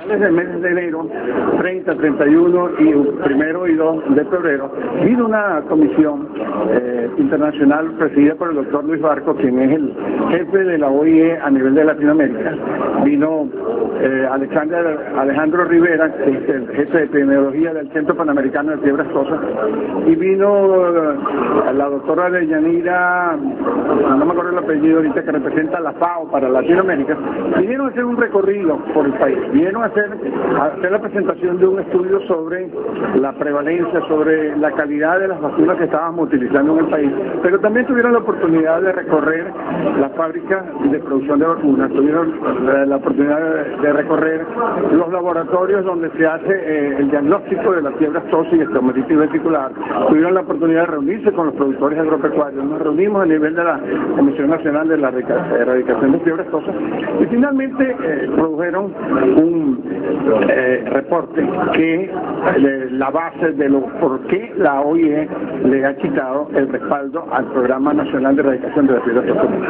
finales del mes de enero, 30, 31 y 1 y 2 de febrero, vino una comisión internacional presidida por el doctor Luis Barco, quien es el jefe de la OIE a nivel de Latinoamérica. Vino Alejandro Rivera, que es el jefe de epidemiología del Centro Panamericano de Fiebre Aftosa, y vino la doctora Deyanira, no me acuerdo el apellido ahorita, que representa la FAO para Latinoamérica. Vinieron a hacer un recorrido por el país, vinieron a hacer la presentación de un estudio sobre la prevalencia, sobre la calidad de las vacunas que estábamos utilizando en el país, pero también tuvieron la oportunidad de recorrer las fábricas de producción de vacunas, tuvieron la oportunidad de recorrer los laboratorios donde se hace el diagnóstico de la fiebre aftosa y estomatitis vesicular, tuvieron la oportunidad de reunirse con los productores agropecuarios, nos reunimos a nivel de la Comisión Nacional de la Erradicación de Fiebre Aftosa y finalmente produjeron un reporte que la base de por qué la OIE le ha quitado el respaldo al Programa Nacional de Erradicación de la Fiebre Aftosa.